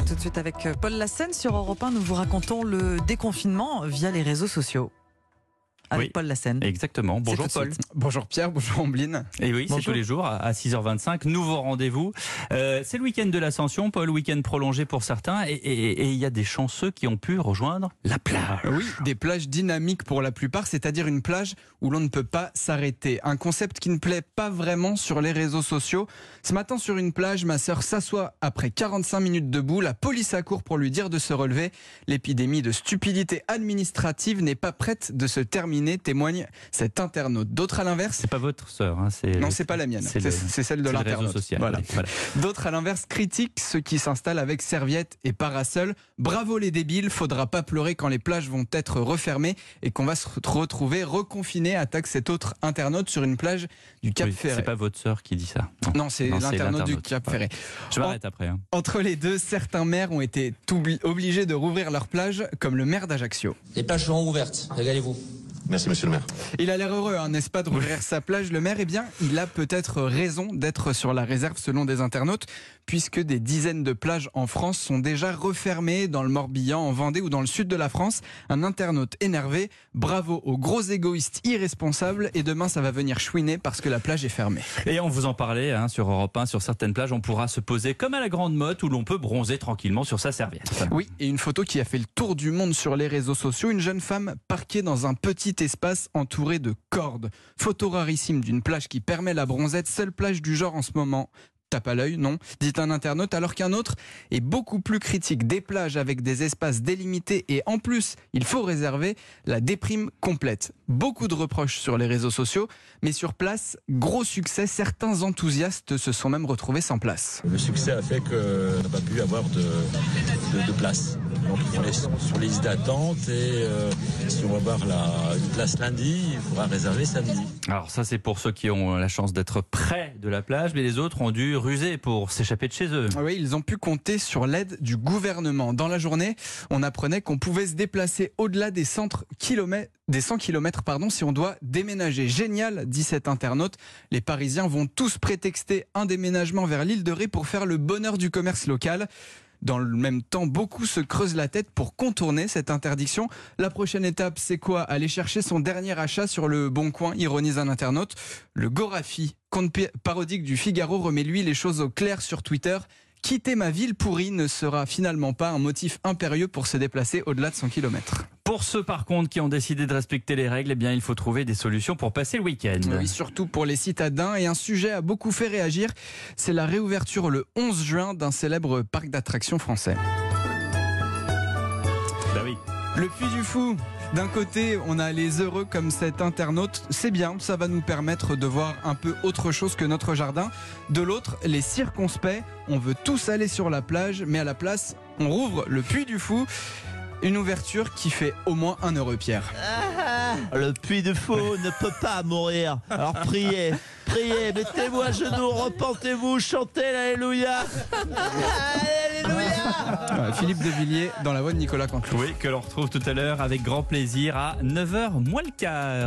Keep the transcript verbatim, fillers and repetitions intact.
tout de suite avec Paul Lassène. Sur Europe un, nous vous racontons le déconfinement via les réseaux sociaux. Avec oui, Paul Lassène. Exactement. Bonjour Paul. Bonjour Pierre, bonjour Ambline. Et oui, c'est tous les jours à six heures vingt-cinq. Nouveau rendez-vous. Euh, c'est le week-end de l'Ascension, Paul, week-end prolongé pour certains. Et il y a des chanceux qui ont pu rejoindre la plage. Oui, des plages dynamiques pour la plupart, c'est-à-dire une plage où l'on ne peut pas s'arrêter. Un concept qui ne plaît pas vraiment sur les réseaux sociaux. Ce matin sur une plage, ma sœur s'assoit après quarante-cinq minutes debout. La police accourt pour lui dire de se relever. L'épidémie de stupidité administrative n'est pas prête de se terminer, témoigne cet internaute. D'autres à l'inverse... C'est pas votre sœur, hein, c'est... Non, c'est pas la mienne, c'est, le... c'est celle de l'internaute. Voilà. Voilà. D'autres à l'inverse critiquent ceux qui s'installent avec serviettes et parasol. Bravo les débiles, faudra pas pleurer quand les plages vont être refermées et qu'on va se retrouver reconfinés, attaque cet autre internaute sur une plage du Cap oui, Ferret. C'est pas votre sœur qui dit ça. Non, non c'est non, l'internaute du Cap voilà. Ferret. Je m'arrête en... après. Hein. Entre les deux, certains maires ont été obligés de rouvrir leurs plages, comme le maire d'Ajaccio. Les plages seront ouvertes, régalez-vous. Merci monsieur le maire. Il a l'air heureux, hein, n'est-ce pas, de rouvrir sa plage. Le maire, eh bien, il a peut-être raison d'être sur la réserve selon des internautes, puisque des dizaines de plages en France sont déjà refermées dans le Morbihan, en Vendée ou dans le sud de la France. Un internaute énervé, bravo aux gros égoïstes irresponsables, et demain ça va venir chouiner parce que la plage est fermée. Et on vous en parlait hein, sur Europe un, sur certaines plages, on pourra se poser comme à la Grande Motte où l'on peut bronzer tranquillement sur sa serviette. Oui, et une photo qui a fait le tour du monde sur les réseaux sociaux, une jeune femme parquée dans un petit espace entouré de cordes. Photo rarissime d'une plage qui permet la bronzette, seule plage du genre en ce moment. Tape à l'œil, non, dit un internaute, alors qu'un autre est beaucoup plus critique. Des plages avec des espaces délimités et en plus, il faut réserver, la déprime complète. Beaucoup de reproches sur les réseaux sociaux, mais sur place, gros succès, certains enthousiastes se sont même retrouvés sans place. Le succès a fait qu'on n'a pas pu avoir de, de, de place. Donc on est sur les listes d'attente et euh, si on va avoir la, une place lundi, il faudra réserver samedi. Alors ça c'est pour ceux qui ont la chance d'être près de la plage, mais les autres ont dû ruser pour s'échapper de chez eux. Oui, ils ont pu compter sur l'aide du gouvernement. Dans la journée, on apprenait qu'on pouvait se déplacer au-delà des, centres kilomètres, des cent kilomètres pardon, si on doit déménager. Génial, dit cet internaute. Les Parisiens vont tous prétexter un déménagement vers l'île de Ré pour faire le bonheur du commerce local. Dans le même temps, beaucoup se creusent la tête pour contourner cette interdiction. La prochaine étape, c'est quoi ? Aller chercher son dernier achat sur le Bon Coin, ironise un internaute. Le Gorafi, conte parodique du Figaro, remet lui les choses au clair sur Twitter. Quitter ma ville pourrie ne sera finalement pas un motif impérieux pour se déplacer au-delà de cent kilomètres. Pour ceux par contre qui ont décidé de respecter les règles, eh bien il faut trouver des solutions pour passer le week-end. Oui, surtout pour les citadins. Et un sujet a beaucoup fait réagir, c'est la réouverture le onze juin d'un célèbre parc d'attractions français. Bah oui. Le Puy du Fou. D'un côté, on a les heureux comme cet internaute, c'est bien, ça va nous permettre de voir un peu autre chose que notre jardin. De l'autre, les circonspects, on veut tous aller sur la plage, mais à la place, on rouvre le Puy du Fou. Une ouverture qui fait au moins un euro, Pierre. Ah, le Puy du Fou ne peut pas mourir. Alors priez, priez, mettez-vous à genoux, repentez-vous, chantez l'Alléluia. Alléluia. Philippe de Villiers dans la voix de Nicolas Canteloup. Oui, que l'on retrouve tout à l'heure avec grand plaisir à neuf heures moins le quart.